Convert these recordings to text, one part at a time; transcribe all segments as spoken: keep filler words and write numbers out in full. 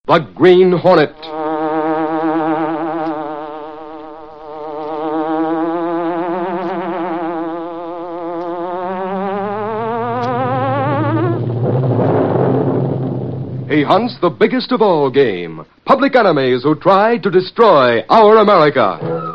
The Green Hornet. He hunts the biggest of all game, public enemies who try to destroy our America.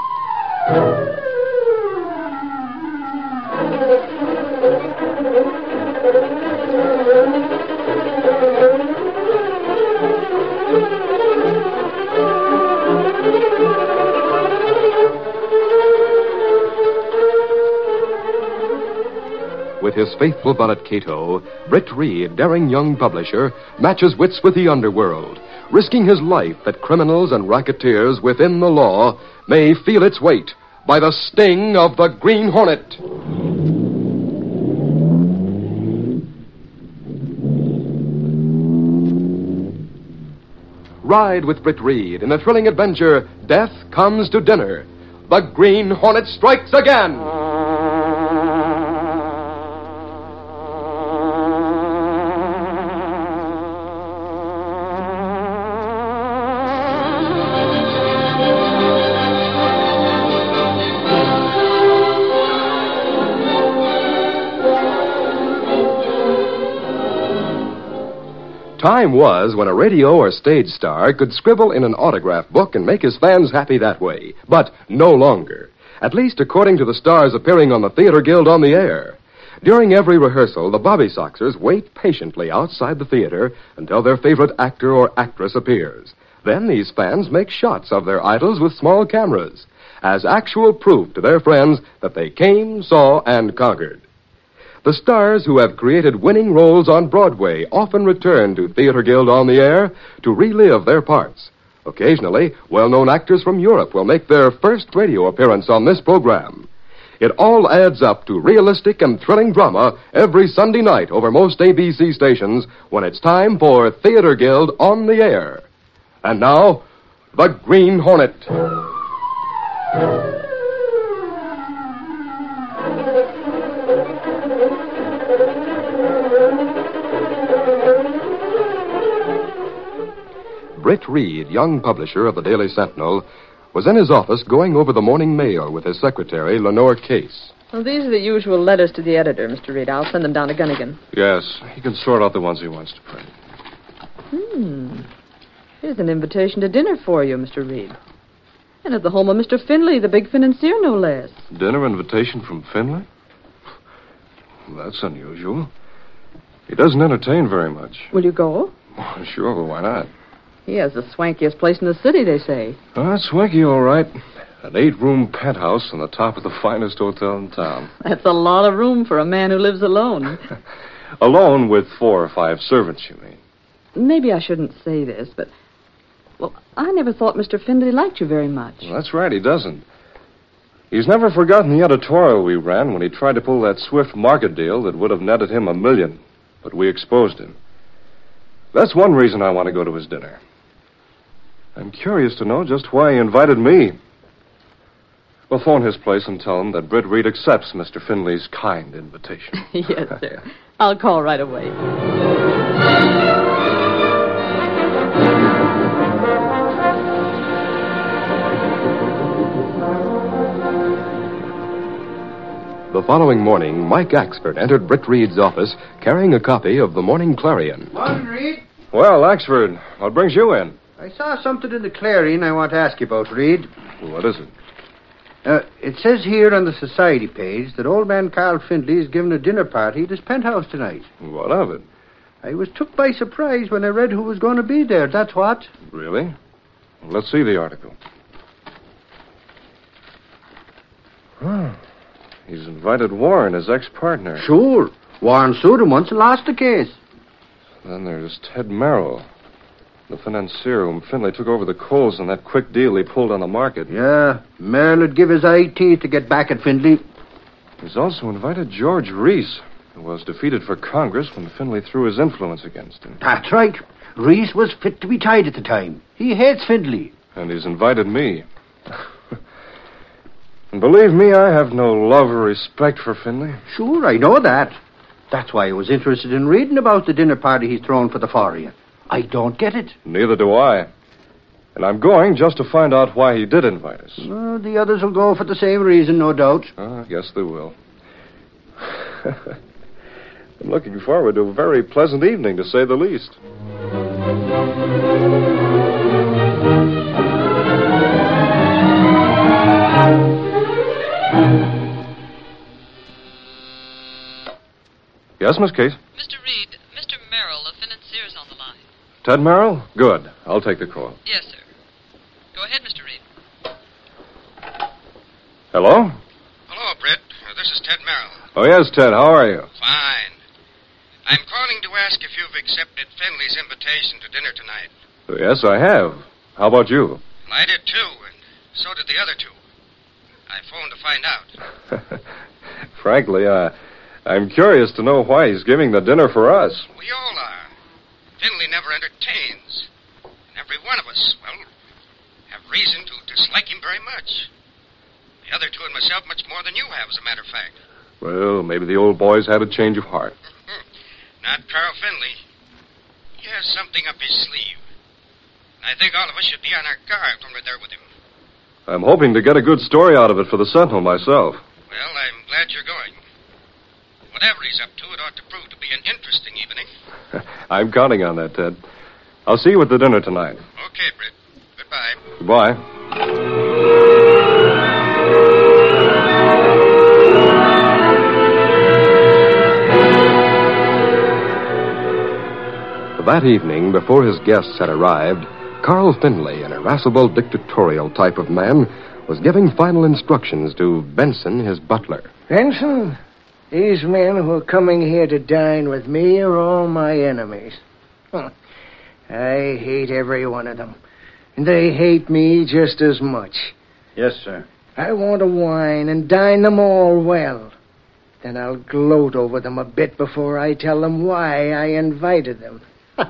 With his faithful valet Cato, Britt Reed, daring young publisher, matches wits with the underworld, risking his life that criminals and racketeers within the law may feel its weight by the sting of the Green Hornet. Ride with Britt Reed in the thrilling adventure, Death Comes to Dinner. The Green Hornet strikes again. Time was when a radio or stage star could scribble in an autograph book and make his fans happy that way. But no longer. At least according to the stars appearing on the Theater Guild on the air. During every rehearsal, the Bobby Soxers wait patiently outside the theater until their favorite actor or actress appears. Then these fans make shots of their idols with small cameras, as actual proof to their friends that they came, saw, and conquered. The stars who have created winning roles on Broadway often return to Theater Guild on the air to relive their parts. Occasionally, well-known actors from Europe will make their first radio appearance on this program. It all adds up to realistic and thrilling drama every Sunday night over most A B C stations when it's time for Theater Guild on the air. And now, The Green Hornet. Britt Reed, young publisher of the Daily Sentinel, was in his office going over the morning mail with his secretary, Lenore Case. Well, these are the usual letters to the editor, Mister Reed. I'll send them down to Gunnigan. Yes, he can sort out the ones he wants to print. Hmm. Here's an invitation to dinner for you, Mister Reed. And at the home of Mister Finley, the big financier, no less. Dinner invitation from Finley? That's unusual. He doesn't entertain very much. Will you go? Oh, sure, why not? He has the swankiest place in the city, they say. Oh, that's swanky, all right. An eight-room penthouse on the top of the finest hotel in town. That's a lot of room for a man who lives alone. Alone with four or five servants, you mean? Maybe I shouldn't say this, but... Well, I never thought Mister Finley liked you very much. Well, that's right, he doesn't. He's never forgotten the editorial we ran when he tried to pull that swift market deal that would have netted him a million. But we exposed him. That's one reason I want to go to his dinner. I'm curious to know just why he invited me. We'll phone his place and tell him that Britt Reed accepts Mister Finley's kind invitation. Yes, sir. I'll call right away. The following morning, Mike Axford entered Britt Reed's office carrying a copy of the Morning Clarion. Morning, Reed. Well, Axford, what brings you in? I saw something in the Clarion I want to ask you about, Reed. What is it? Uh, it says here on the society page that old man Carl Findlay is giving a dinner party at his penthouse tonight. What of it? I was took by surprise when I read who was going to be there, that's what. Really? Well, let's see the article. Huh. He's invited Warren, his ex-partner. Sure. Warren sued him once and lost the case. Then there's Ted Merrill, the financier whom Finley took over the coals in that quick deal he pulled on the market. Yeah, Merrill would give his eye teeth to get back at Findlay. He's also invited George Reese, who was defeated for Congress when Finley threw his influence against him. That's right. Reese was fit to be tied at the time. He hates Findlay. And he's invited me. And believe me, I have no love or respect for Finley. Sure, I know that. That's why I was interested in reading about the dinner party he's thrown for the foreign. I don't get it. Neither do I. And I'm going just to find out why he did invite us. Well, the others will go for the same reason, no doubt. Uh, yes, they will. I'm looking forward to a very pleasant evening, to say the least. Yes, Miss Case? Mister Reed, Mister Merrill of Financier's on the line. Ted Merrill? Good. I'll take the call. Yes, sir. Go ahead, Mister Reed. Hello? Hello, Britt. Uh, this is Ted Merrill. Oh, yes, Ted. How are you? Fine. I'm calling to ask if you've accepted Finley's invitation to dinner tonight. Oh, yes, I have. How about you? Well, I did too, and so did the other two. I phoned to find out. Frankly, uh, I'm curious to know why he's giving the dinner for us. We all are. Finley never entertains. And every one of us, well, have reason to dislike him very much. The other two and myself much more than you have, as a matter of fact. Well, maybe the old boy's had a change of heart. Not Carl Finley. He has something up his sleeve. And I think all of us should be on our guard when we're there with him. I'm hoping to get a good story out of it for the Sentinel myself. Well, I'm glad you're going. Whatever he's up to, it ought to prove to be an interesting evening. I'm counting on that, Ted. I'll see you at the dinner tonight. Okay, Britt. Goodbye. Goodbye. That evening, before his guests had arrived, Carl Finley, an irascible, dictatorial type of man, was giving final instructions to Benson, his butler. Benson, these men who are coming here to dine with me are all my enemies. Huh. I hate every one of them. And they hate me just as much. Yes, sir. I want to wine and dine them all well. Then I'll gloat over them a bit before I tell them why I invited them.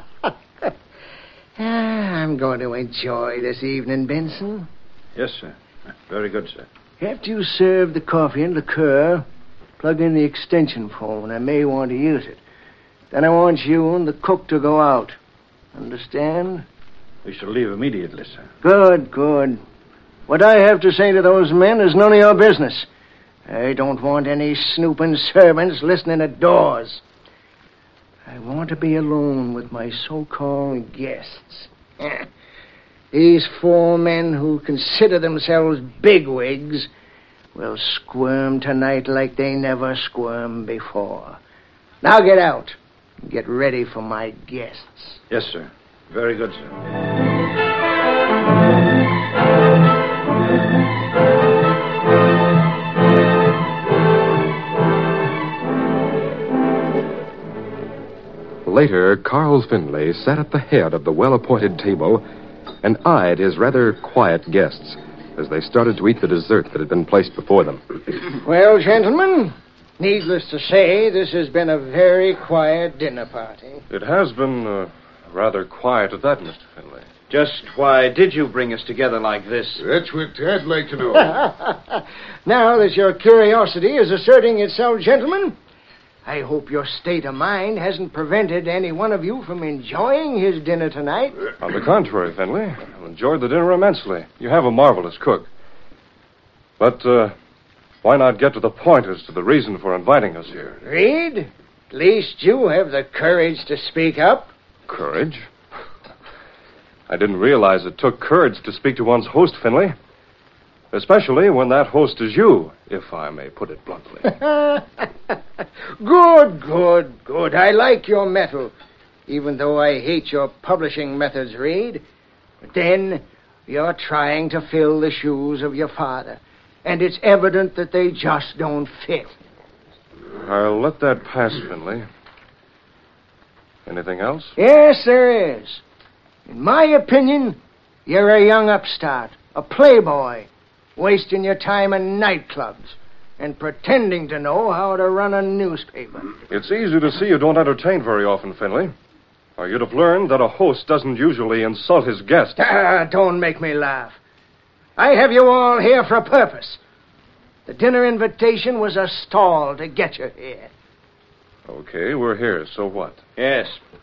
Ah, I'm going to enjoy this evening, Benson. Yes, sir. Very good, sir. After you serve the coffee and liqueur, plug in the extension phone. I may want to use it. Then I want you and the cook to go out. Understand? We shall leave immediately, sir. Good, good. What I have to say to those men is none of your business. I don't want any snooping servants listening at doors. I want to be alone with my so-called guests. These four men who consider themselves bigwigs will squirm tonight like they never squirmed before. Now get out and get ready for my guests. Yes, sir. Very good, sir. Later, Carl Finley sat at the head of the well-appointed table and eyed his rather quiet guests as they started to eat the dessert that had been placed before them. Well, gentlemen, needless to say, this has been a very quiet dinner party. It has been uh, rather quiet at that, Mister Finley. Just why did you bring us together like this? That's what I'd like to know. Now that your curiosity is asserting itself, gentlemen, I hope your state of mind hasn't prevented any one of you from enjoying his dinner tonight. On the contrary, Finley, I've enjoyed the dinner immensely. You have a marvelous cook. But uh, why not get to the point as to the reason for inviting us here? Reed, at least you have the courage to speak up. Courage? I didn't realize it took courage to speak to one's host, Finley. Especially when that host is you, if I may put it bluntly. Good, good, good. I like your mettle, even though I hate your publishing methods, Reed. But then, you're trying to fill the shoes of your father, and it's evident that they just don't fit. I'll let that pass, Finley. Anything else? Yes, there is. In my opinion, you're a young upstart, a playboy, wasting your time in nightclubs and pretending to know how to run a newspaper. It's easy to see you don't entertain very often, Finley. Or you'd have learned that a host doesn't usually insult his guest. Ah, don't make me laugh. I have you all here for a purpose. The dinner invitation was a stall to get you here. Okay, we're here, so what? Yes.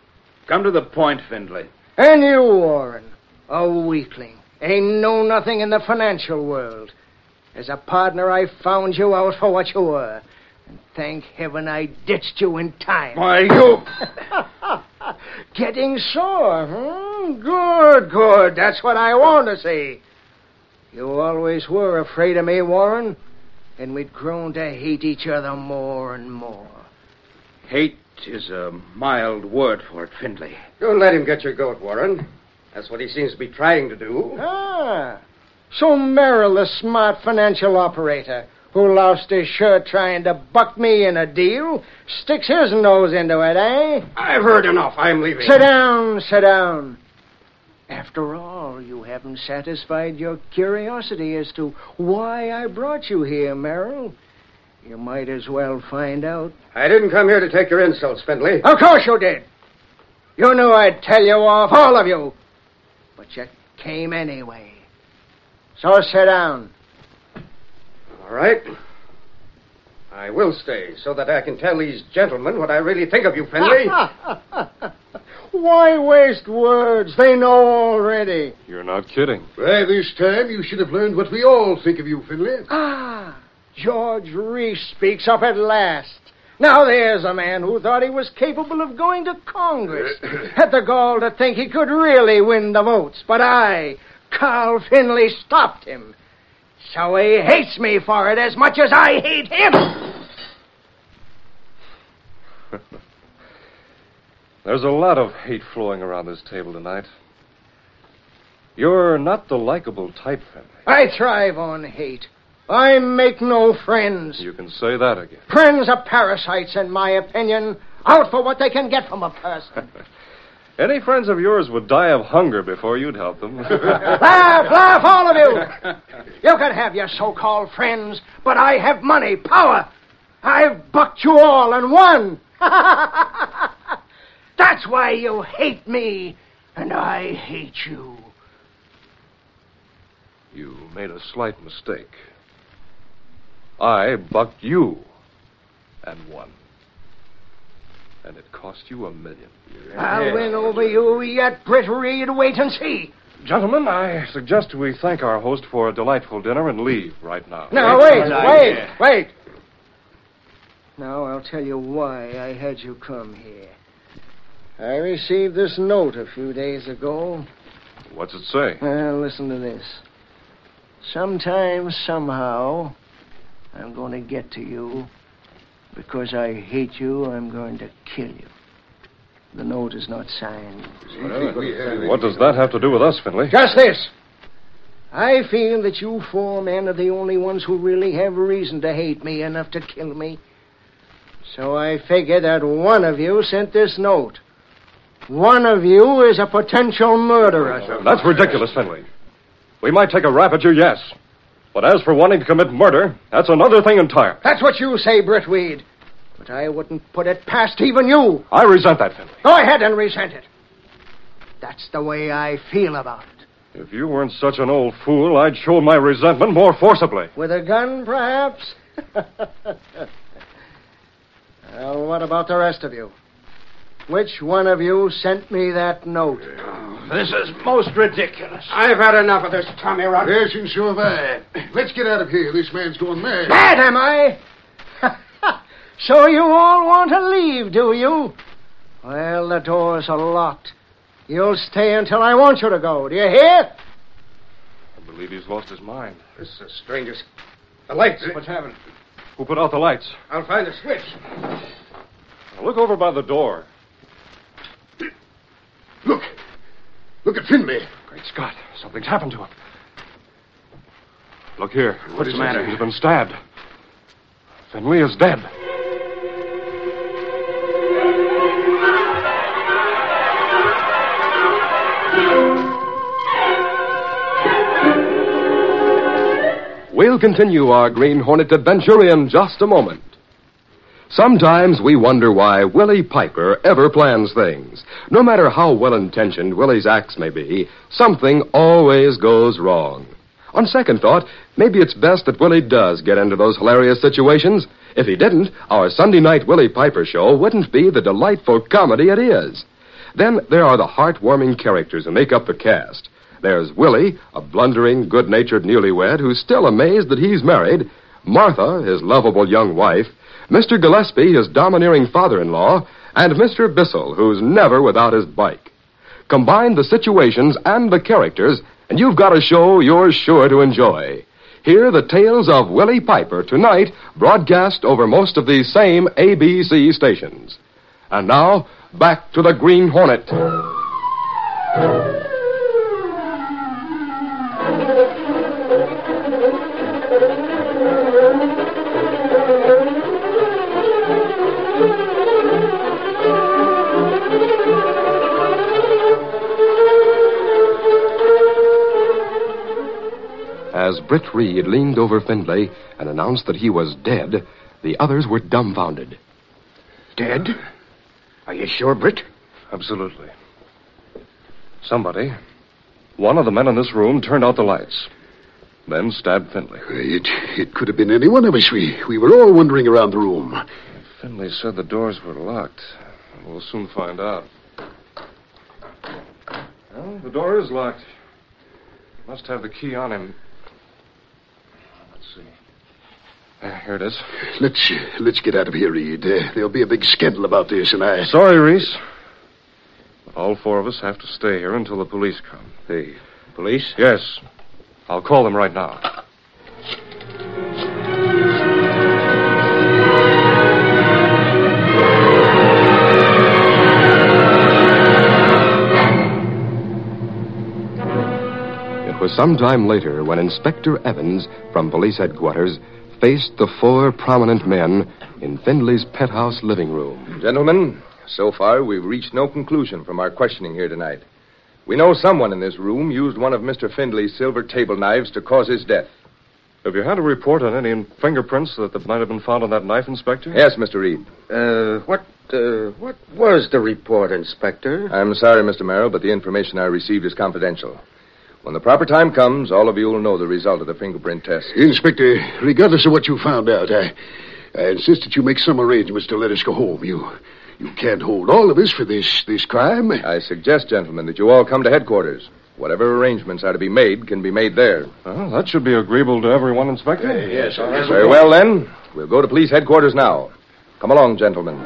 Come to the point, Findlay. And you, Warren, a weakling. Ain't know nothing in the financial world. As a partner, I found you out for what you were. And thank heaven I ditched you in time. Why, you... Getting sore, hmm? Good, good. That's what I want to see. You always were afraid of me, Warren. And we'd grown to hate each other more and more. Hate is a mild word for it, Findlay. Don't let him get your goat, Warren. That's what he seems to be trying to do. Ah. So Merrill, the smart financial operator, who lost his shirt trying to buck me in a deal, sticks his nose into it, eh? I've heard enough. I'm leaving. Sit down, sit down. After all, you haven't satisfied your curiosity as to why I brought you here, Merrill. You might as well find out. I didn't come here to take your insults, Findlay. Of course you did. You knew I'd tell you off, all of you. But you came anyway. So sit down. All right. I will stay so that I can tell these gentlemen what I really think of you, Findlay. Why waste words? They know already. You're not kidding. By this time, you should have learned what we all think of you, Findlay. Ah, George Reese speaks up at last. Now there's a man who thought he was capable of going to Congress. Had the gall to think he could really win the votes. But I, Carl Findlay, stopped him. So he hates me for it as much as I hate him. There's a lot of hate flowing around this table tonight. You're not the likable type, Findlay. I thrive on hate. I make no friends. You can say that again. Friends are parasites, in my opinion, out for what they can get from a person. Any friends of yours would die of hunger before you'd help them. Laugh, laugh, all of you. You can have your so-called friends, but I have money, power. I've bucked you all and won. That's why you hate me, and I hate you. You made a slight mistake. I bucked you and won. And it cost you a million. I'll win over you yet, Britt Reed. Wait and see. Gentlemen, I suggest we thank our host for a delightful dinner and leave right now. Now, wait, wait, wait. Now, I'll tell you why I had you come here. I received this note a few days ago. What's it say? Well, listen to this. Sometime, somehow, I'm going to get to you. Because I hate you, I'm going to kill you. The note is not signed. What does that have to do with us, Findlay? Just this. I feel that you four men are the only ones who really have reason to hate me enough to kill me. So I figure that one of you sent this note. One of you is a potential murderer. That's ridiculous, Findlay. We might take a rap at you, yes. But as for wanting to commit murder, that's another thing entirely. That's what you say, Britt Weed. But I wouldn't put it past even you. I resent that, Findlay. Go ahead and resent it. That's the way I feel about it. If you weren't such an old fool, I'd show my resentment more forcibly. With a gun, perhaps? Well, what about the rest of you? Which one of you sent me that note? This is most ridiculous. I've had enough of this, Tommy Rock. Yes, and so have I. Let's get out of here. This man's going mad. Mad, am I? So you all want to leave, do you? Well, the doors are locked. You'll stay until I want you to go. Do you hear? I believe he's lost his mind. This is the strangest. The lights. What's happening? Who put out the lights? I'll find the switch. Now look over by the door. Look. Look at Findlay. Great Scott. Something's happened to him. Look here. What's the matter? He's been stabbed. Findlay is dead. We'll continue our Green Hornet adventure in just a moment. Sometimes we wonder why Willie Piper ever plans things. No matter how well-intentioned Willie's acts may be, something always goes wrong. On second thought, maybe it's best that Willie does get into those hilarious situations. If he didn't, our Sunday night Willie Piper show wouldn't be the delightful comedy it is. Then there are the heartwarming characters who make up the cast. There's Willie, a blundering, good-natured newlywed who's still amazed that he's married, Martha, his lovable young wife, Mister Gillespie, his domineering father-in-law, and Mister Bissell, who's never without his bike. Combine the situations and the characters, and you've got a show you're sure to enjoy. Hear the tales of Willie Piper tonight, broadcast over most of these same A B C stations. And now, back to the Green Hornet. As Britt Reed leaned over Findlay and announced that he was dead, the others were dumbfounded. Dead? Are you sure, Britt? Absolutely. Somebody, one of the men in this room, turned out the lights, then stabbed Findlay. It, it could have been any one of us. We, we were all wandering around the room. Findlay said the doors were locked. We'll soon find out. Well, the door is locked. Must have the key on him. Let's see. Uh, here it is. Let's uh, let's get out of here, Reed. Uh, there'll be a big scandal about this, and I... Sorry, Reese. But all four of us have to stay here until the police come. The police? Yes. I'll call them right now. It was some time later when Inspector Evans from police headquarters faced the four prominent men in Findlay's penthouse living room. Gentlemen, so far we've reached no conclusion from our questioning here tonight. We know someone in this room used one of Mister Findlay's silver table knives to cause his death. Have you had a report on any fingerprints that might have been found on that knife, Inspector? Yes, Mister Reed. Uh, what, uh, what was the report, Inspector? I'm sorry, Mister Merrill, but the information I received is confidential. When the proper time comes, all of you will know the result of the fingerprint test. Inspector, regardless of what you found out, I, I insist that you make some arrangements to let us go home. You you can't hold all of us for this, this crime. I suggest, gentlemen, that you all come to headquarters. Whatever arrangements are to be made can be made there. Well, that should be agreeable to everyone, Inspector. Uh, yes, all right. Very well, then. We'll go to police headquarters now. Come along, gentlemen.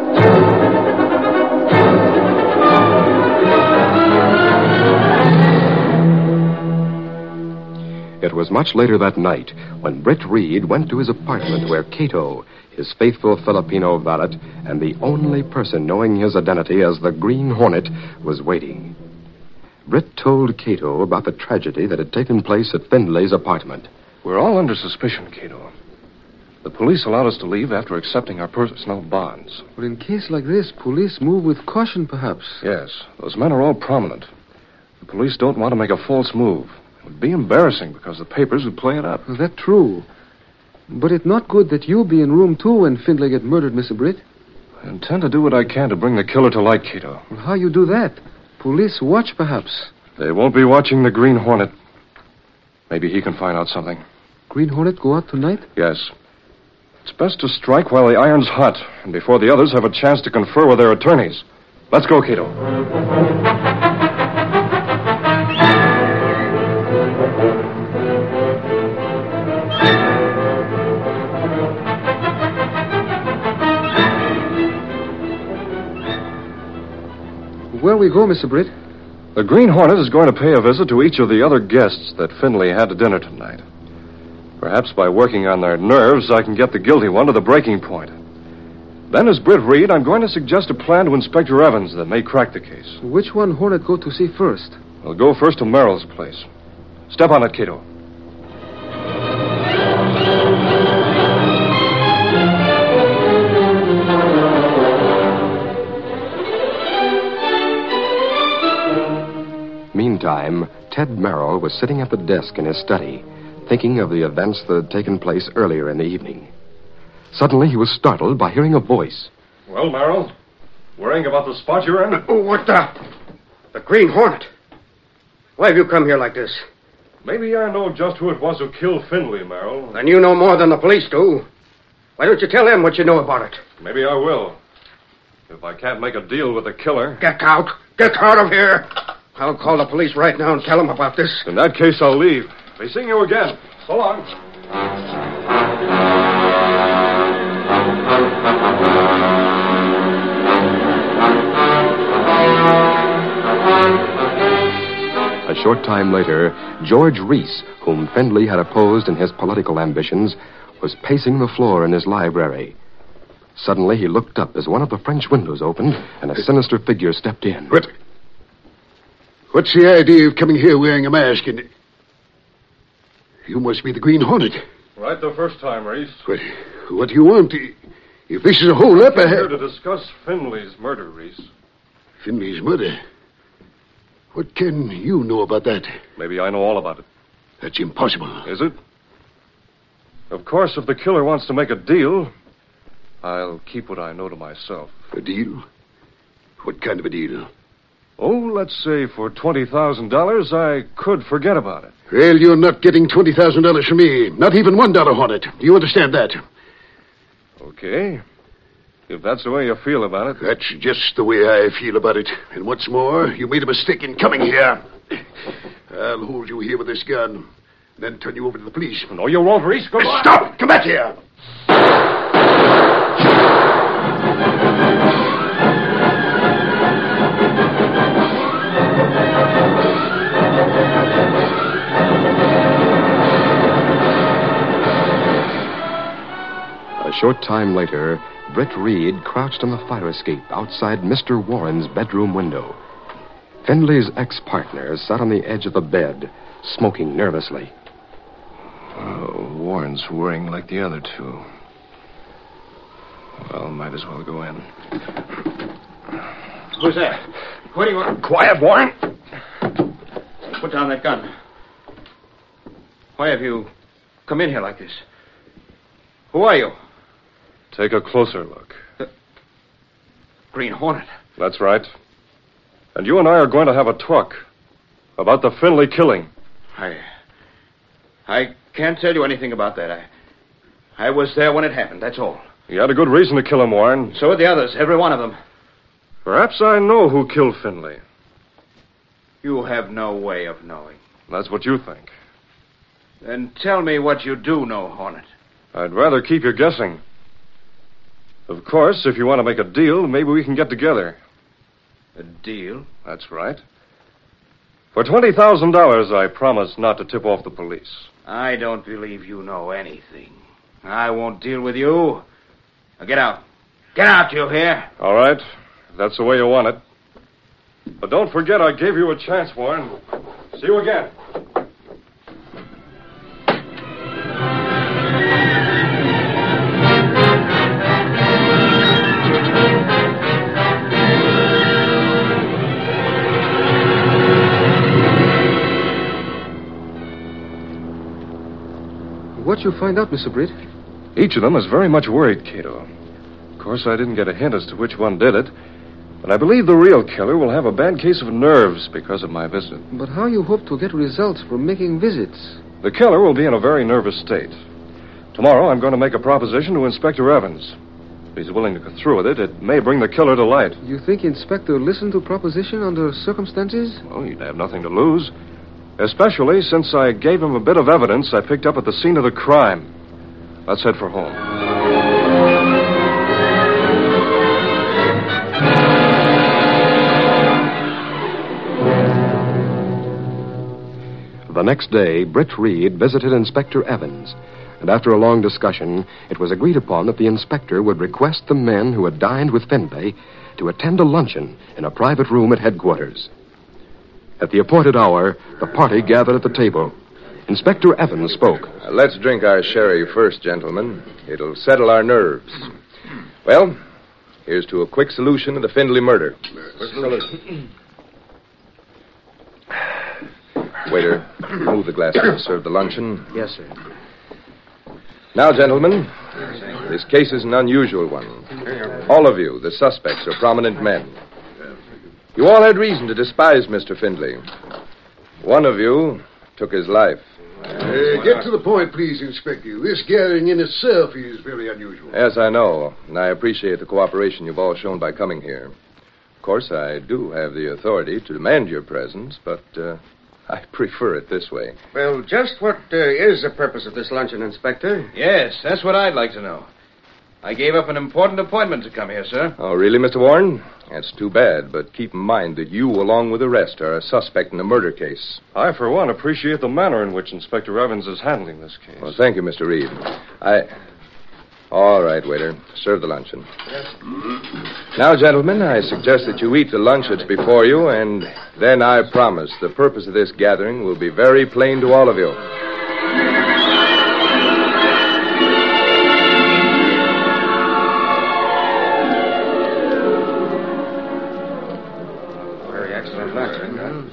It was much later that night when Britt Reed went to his apartment where Cato, his faithful Filipino valet, and the only person knowing his identity as the Green Hornet, was waiting. Britt told Cato about the tragedy that had taken place at Findlay's apartment. We're all under suspicion, Cato. The police allowed us to leave after accepting our personal bonds. But in a case like this, police move with caution, perhaps. Yes, those men are all prominent. The police don't want to make a false move. It would be embarrassing because the papers would play it up. Well, that's true. But it's not good that you be in room two when Findlay get murdered, Mister Britt. I intend to do what I can to bring the killer to light, Cato. Well, how you do that? Police watch, perhaps. They won't be watching the Green Hornet. Maybe he can find out something. Green Hornet go out tonight? Yes. It's best to strike while the iron's hot, and before the others have a chance to confer with their attorneys. Let's go, Cato. Where we go, Mister Britt? The Green Hornet is going to pay a visit to each of the other guests that Findlay had to dinner tonight. Perhaps by working on their nerves, I can get the guilty one to the breaking point. Then, as Britt Reed, I'm going to suggest a plan to Inspector Evans that may crack the case. Which one Hornet go to see first? We'll go first to Merrill's place. Step on it, Cato. Meantime, Ted Merrill was sitting at the desk in his study, thinking of the events that had taken place earlier in the evening. Suddenly, he was startled by hearing a voice. Well, Merrill, worrying about the spot you're in? Oh, what the? The Green Hornet. Why have you come here like this? Maybe I know just who it was who killed Findlay, Merrill. Then you know more than the police do. Why don't you tell them what you know about it? Maybe I will. If I can't make a deal with the killer. Get out. Get out of here. I'll call the police right now and tell them about this. In that case, I'll leave. Be seeing you again. So long. A short time later, George Reese, whom Findlay had opposed in his political ambitions, was pacing the floor in his library. Suddenly, he looked up as one of the French windows opened and a sinister figure stepped in. What? What's the idea of coming here wearing a mask and... You must be the Green Hornet. Right the first time, Reese. What, what do you want? If this is a hold-up, I I'm here have... to discuss Findlay's murder, Reese. Findlay's murder? What can you know about that? Maybe I know all about it. That's impossible. Is it? Of course, if the killer wants to make a deal, I'll keep what I know to myself. A deal? What kind of a deal? Oh, let's say for twenty thousand dollars, I could forget about it. Well, you're not getting twenty thousand dollars from me. Not even one dollar, Hornet. Do you understand that? Okay. If that's the way you feel about it. That's just the way I feel about it. And what's more, you made a mistake in coming here. I'll hold you here with this gun, then turn you over to the police. No, you won't, Reese. Go on. Stop! Come back here! A short time later, Britt Reed crouched on the fire escape outside Mister Warren's bedroom window. Findlay's ex-partner sat on the edge of the bed, smoking nervously. Oh, Warren's worrying like the other two. Well, might as well go in. Who's that? What do you want? Quiet, Warren. Put down that gun. Why have you come in here like this? Who are you? Take a closer look. The Green Hornet. That's right. And you and I are going to have a talk about the Findlay killing. I... I can't tell you anything about that. I... I was there when it happened, that's all. You had a good reason to kill him, Warren. So did the others, every one of them. Perhaps I know who killed Findlay. You have no way of knowing. That's what you think. Then tell me what you do know, Hornet. I'd rather keep you guessing. Of course, if you want to make a deal, maybe we can get together. A deal? That's right. For twenty thousand dollars, I promise not to tip off the police. I don't believe you know anything. I won't deal with you. Now get out. Get out, you hear? All right. If that's the way you want it. But don't forget I gave you a chance, Warren. See you again. What'd you find out, Mister Britt? Each of them is very much worried, Cato. Of course, I didn't get a hint as to which one did it. But I believe the real killer will have a bad case of nerves because of my visit. But how you hope to get results from making visits? The killer will be in a very nervous state. Tomorrow, I'm going to make a proposition to Inspector Evans. If he's willing to go through with it, it may bring the killer to light. You think Inspector listened to proposition under circumstances? Well, he'd have nothing to lose. Especially since I gave him a bit of evidence I picked up at the scene of the crime. Let's head for home. The next day, Britt Reed visited Inspector Evans, and after a long discussion, it was agreed upon that the inspector would request the men who had dined with Findlay to attend a luncheon in a private room at headquarters. At the appointed hour, the party gathered at the table. Inspector Evans spoke. Uh, let's drink our sherry first, gentlemen. It'll settle our nerves. Well, here's to a quick solution of the Findlay murder. Waiter, move the glasses to serve the luncheon. Yes, sir. Now, gentlemen, this case is an unusual one. All of you, the suspects, are prominent men. You all had reason to despise Mister Findlay. One of you took his life. Uh, get to the point, please, Inspector. This gathering in itself is very unusual. Yes, I know, and I appreciate the cooperation you've all shown by coming here. Of course, I do have the authority to demand your presence, but uh, I prefer it this way. Well, just what uh, is the purpose of this luncheon, Inspector? Yes, that's what I'd like to know. I gave up an important appointment to come here, sir. Oh, really, Mister Warren? That's too bad, but keep in mind that you, along with the rest, are a suspect in a murder case. I, for one, appreciate the manner in which Inspector Evans is handling this case. Well, thank you, Mister Reed. I... All right, waiter. Serve the luncheon. Yes. Now, gentlemen, I suggest that you eat the lunch that's before you, and then I promise the purpose of this gathering will be very plain to all of you. Very excellent luncheon.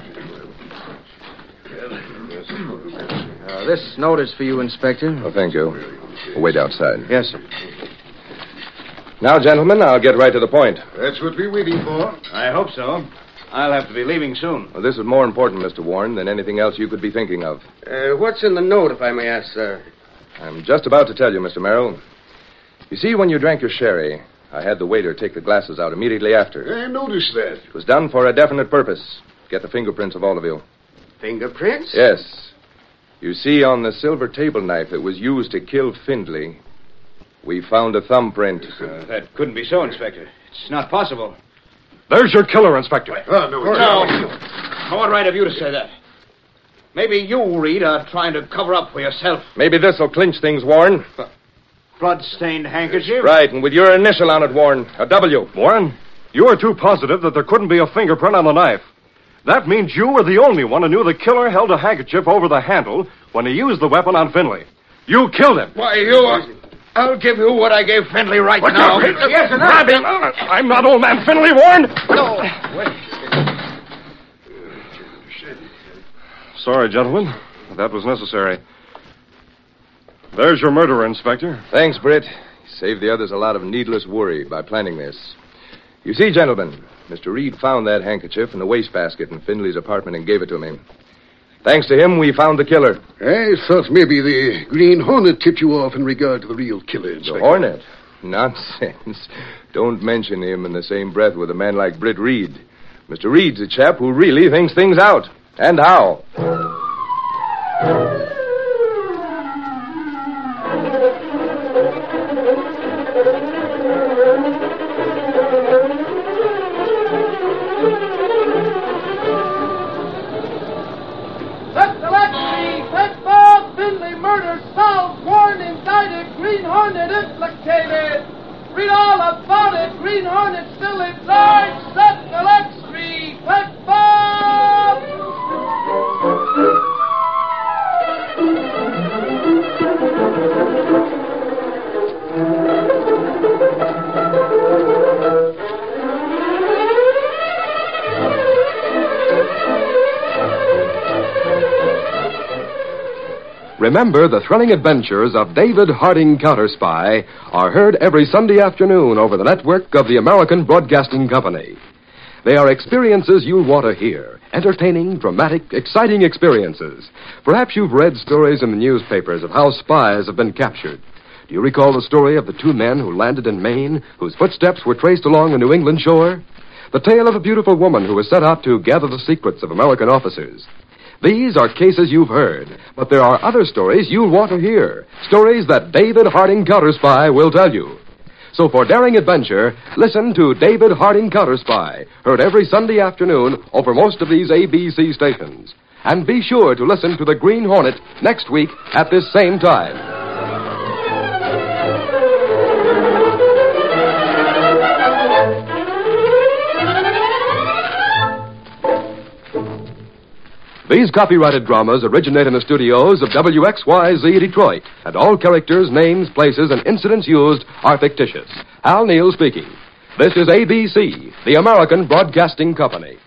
Uh, this note is for you, Inspector. Well, thank you. We'll wait outside. Yes, sir. Now, gentlemen, I'll get right to the point. That's what we're waiting for. I hope so. I'll have to be leaving soon. Well, this is more important, Mister Warren, than anything else you could be thinking of. Uh, what's in the note, if I may ask, sir? I'm just about to tell you, Mister Merrill. You see, when you drank your sherry, I had the waiter take the glasses out immediately after. I noticed that. It was done for a definite purpose. Get the fingerprints of all of you. Fingerprints? Yes. You see, on the silver table knife that was used to kill Findlay, we found a thumbprint. Uh, that couldn't be so, Inspector. It's not possible. There's your killer, Inspector. Oh, no, No. What right have you to say that? Maybe you, Reed, are trying to cover up for yourself. Maybe this will clinch things, Warren. Blood-stained handkerchief? Right, and with your initial on it, Warren, a W. Warren, you are too positive that there couldn't be a fingerprint on the knife. That means you were the only one who knew the killer held a handkerchief over the handle when he used the weapon on Finley. You killed him. Why, you are... I'll give you what I gave Findlay right What now. the- Yes, and I... I'm not old man Finley, Warren. No. Sorry, gentlemen. That was necessary. There's your murderer, Inspector. Thanks, Britt. You saved the others a lot of needless worry by planning this. You see, gentlemen, Mister Reed found that handkerchief in the wastebasket in Findlay's apartment and gave it to me. Thanks to him, we found the killer. I thought maybe the Green Hornet tipped you off in regard to the real killer, Inspector. The Hornet? Nonsense. Don't mention him in the same breath with a man like Britt Reed. Mister Reed's a chap who really thinks things out. And how? Green Hornet implicated. Read all about it. Green Hornet still in charge. Set the Lex Street. Pet Bob! Remember, the thrilling adventures of David Harding Counter-Spy are heard every Sunday afternoon over the network of the American Broadcasting Company. They are experiences you'll want to hear. Entertaining, dramatic, exciting experiences. Perhaps you've read stories in the newspapers of how spies have been captured. Do you recall the story of the two men who landed in Maine, whose footsteps were traced along the New England shore? The tale of a beautiful woman who was set out to gather the secrets of American officers. These are cases you've heard, but there are other stories you'll want to hear. Stories that David Harding Counter-Spy will tell you. So for daring adventure, listen to David Harding Counter-Spy, heard every Sunday afternoon over most of these A B C stations. And be sure to listen to the Green Hornet next week at this same time. These copyrighted dramas originate in the studios of W X Y Z Detroit, and all characters, names, places, and incidents used are fictitious. Hal Neal speaking. This is A B C, the American Broadcasting Company.